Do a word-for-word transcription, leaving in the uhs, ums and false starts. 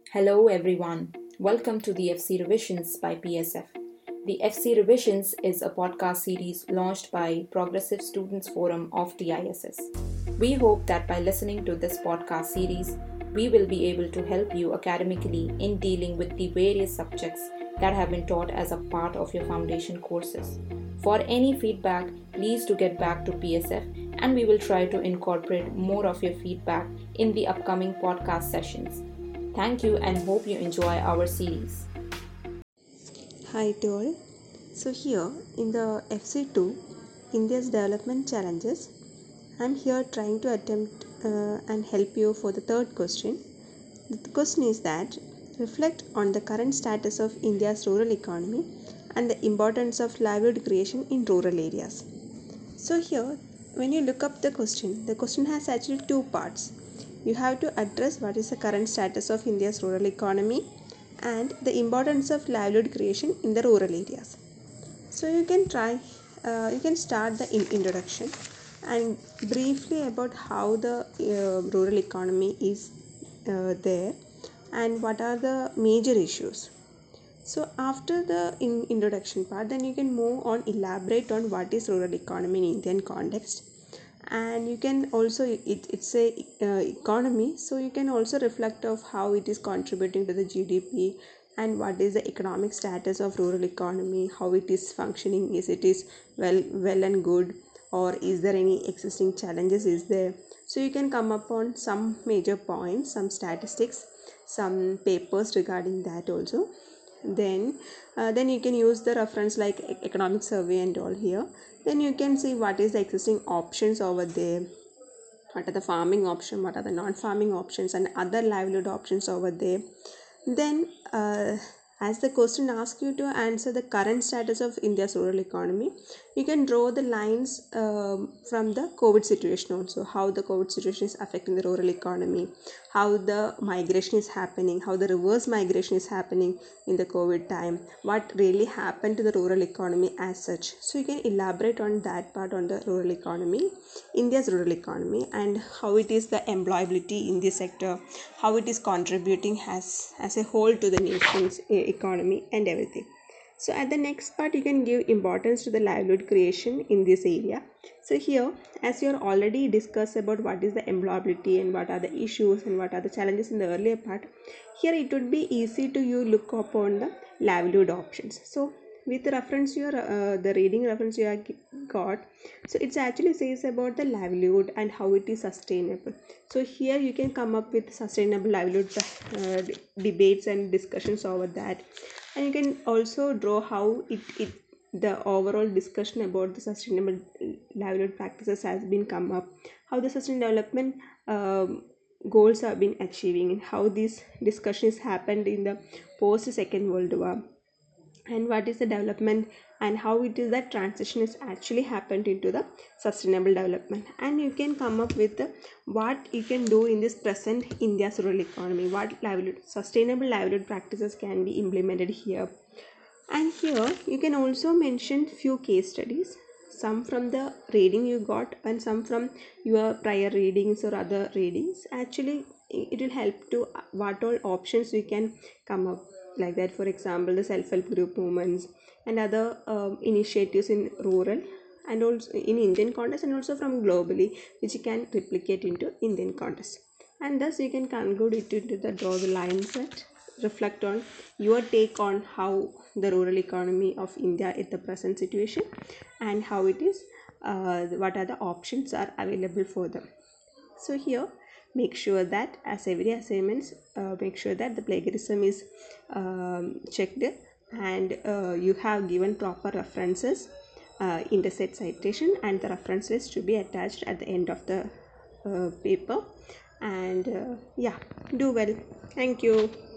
Hello everyone. Welcome to the F C Revisions by P S F. The F C Revisions is a podcast series launched by Progressive Students Forum of T I S S. We hope that by listening to this podcast series, we will be able to help you academically in dealing with the various subjects that have been taught as a part of your foundation courses. For any feedback, please do get back to P S F and we will try to incorporate more of your feedback in the upcoming podcast sessions. Thank you and hope you enjoy our series. Hi to all. So here in the F C two, India's development challenges, I'm here trying to attempt uh, and help you for the third question. The question is that reflect on the current status of India's rural economy and the importance of livelihood creation in rural areas. So here, when you look up the question, the question has actually two parts. You have to address what is the current status of India's rural economy and the importance of livelihood creation in the rural areas. So you can try, uh, you can start the in- introduction and briefly about how the uh, rural economy is uh, there and what are the major issues. So after the in- introduction part, then you can move on elaborate on what is rural economy in Indian context, and you can also it, it's a uh, economy, so you can also reflect of how it is contributing to the G D P and what is the economic status of rural economy, how it is functioning, is it is well well and good, or is there any existing challenges is there. So you can come upon some major points, some statistics, some papers regarding that also. Then uh, then you can use the reference like e- economic survey and all here. Then you can see what is the existing options over there, what are the farming option, what are the non-farming options and other livelihood options over there. Then uh, as the question asks you to answer the current status of India's rural economy, you can draw the lines um, from the COVID situation also, how the COVID situation is affecting the rural economy, how the migration is happening, how the reverse migration is happening in the COVID time, what really happened to the rural economy as such. So you can elaborate on that part on the rural economy, India's rural economy, and how it is the employability in this sector, how it is contributing as, as a whole to the nation's e- economy and everything. So at the next part, you can give importance to the livelihood creation in this area. So here, as you are already discussed about what is the employability and what are the issues and what are the challenges in the earlier part, here it would be easy to you look upon the livelihood options. So with reference your uh, the reading reference you have got, so it actually says about the livelihood and how it is sustainable. So here you can come up with sustainable livelihood uh, debates and discussions over that, and you can also draw how it, it the overall discussion about the sustainable livelihood practices has been come up, how the sustainable development um, goals have been achieving, and how these discussions happened in the post second world war, and what is the development and how it is that transition is actually happened into the sustainable development. And you can come up with the, what you can do in this present India's rural economy, what livelihood sustainable livelihood practices can be implemented here. And here you can also mention few case studies, some from the reading you got and some from your prior readings or other readings. Actually, it will help to uh, what all options we can come up like that. For example, the self-help group movements and other um, initiatives in rural and also in Indian context and also from globally, which you can replicate into Indian context. And thus you can conclude it into the draw the lines and reflect on your take on how the rural economy of India at the present situation and how it is, uh, what are the options are available for them. So here, make sure that as every assignments, uh, make sure that the plagiarism is um, checked, and uh, you have given proper references, uh, intersect citation, and the reference list to be attached at the end of the uh, paper. And uh, yeah, do well. Thank you.